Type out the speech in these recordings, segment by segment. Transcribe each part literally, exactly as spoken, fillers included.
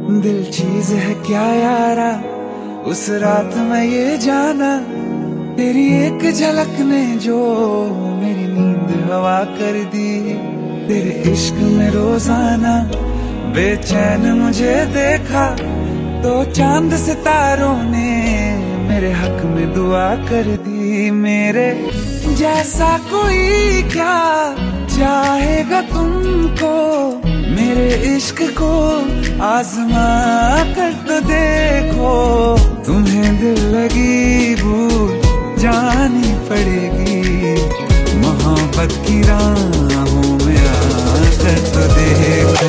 दिल चीज है क्या यारा, उस रात मैं ये जाना, तेरी एक झलक ने जो मेरी नींद हवा कर दी। तेरे इश्क में रोजाना बेचैन मुझे देखा, तो चांद सितारों ने मेरे हक में दुआ कर दी। मेरे जैसा कोई क्या चाहेगा तुमको, मेरे इश्क को आजमा कर तो देखो। तुम्हें दिल लगी भूल जानी पड़ेगी, मोहब्बत की राहों में आकर तो देखो।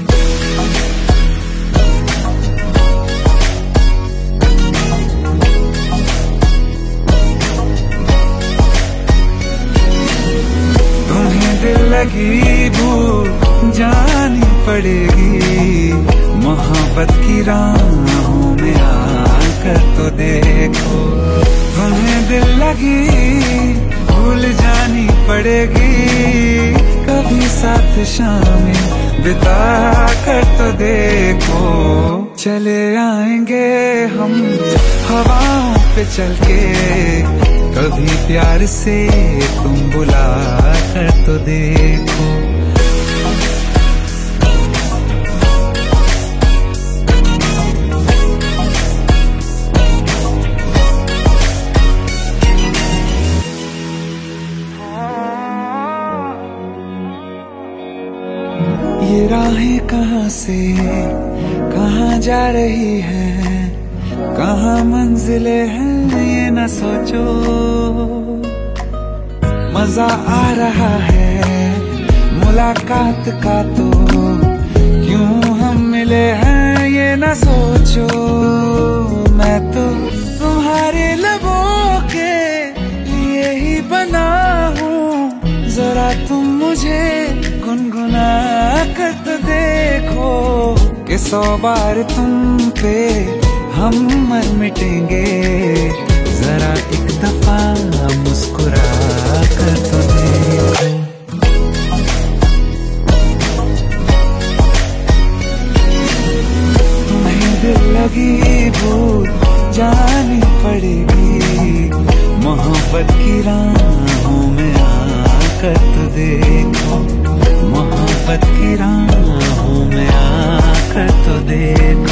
लगी भूल जानी पड़ेगी, मोहब्बत की राहों में आकर तो देखो। तुम्हें दिल लगी भूल जानी पड़ेगी, कभी साथ शामें बिता कर तो देखो। चले आएंगे हम हवाओं पे चल के, कभी प्यार से तुम बुला कर तो देखो। ये राहें कहाँ से कहाँ जा रही हैं, कहाँ मंजिलें हैं ये न सोचो। मजा आ रहा है मुलाकात का, तो क्यों हम मिले हैं ये न सोचो। मैं तो तुम्हारे लबों के लिए ही बना हूँ, जरा तुम मुझे गुनगुना कर तो देखो। कि सौ बार तुम पे हम मर मिटेंगे, जरा एक दफा मुस्कुरा कर तो देखो। तुम्हें दिल लगी भूल जानी पड़ेगी, मोहब्बत की राहों में आकर तो देखो। मोहब्बत की राहों में आकर तो देखो।